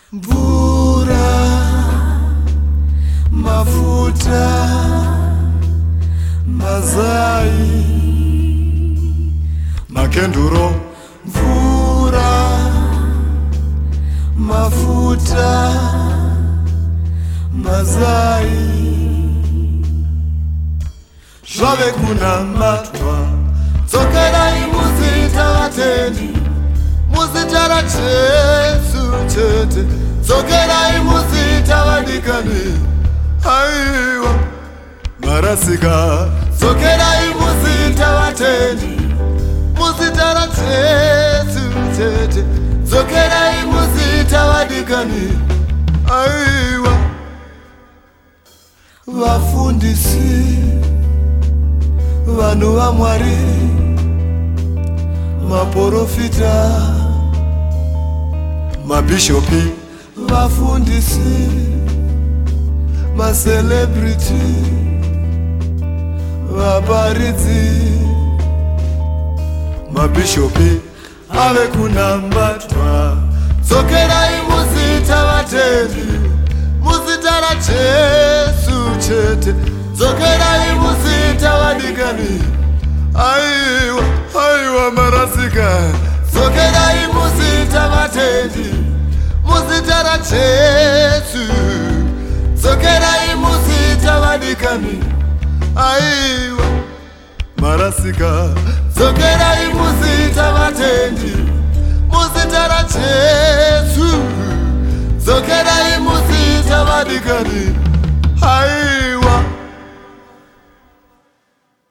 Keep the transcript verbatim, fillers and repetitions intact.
Mvura, mafuta, mazai, makenduro. Mvura, mafuta, mazai, zvave kunamatwa. Dzokerai muzita vatendi, muzita raJesu chete. Dzokerai muzita vadikani, haiwa marasika. Dzokerai muzita vatendi, muzita raJesu chete. Dzokerai muzita vadikani, haiwa vafundisi, vanhu vaMwari, maprofita, mabishopi, vafundisi, macelebrity, vaparidzi, mabishopi ave kunamatwa. Dzokerai muzita vatendi, muzita raJesu chete. Dzokerai muzita vadikani, aiwa aiwa marasika. Dzokerai muzita vatendi, muzita raJesu. Dzokerai muzita vadikani, aiwa marasika. Dzokerai muzita vatendi, muzita raJesu. Dzokerai muzita vadikani, aiwa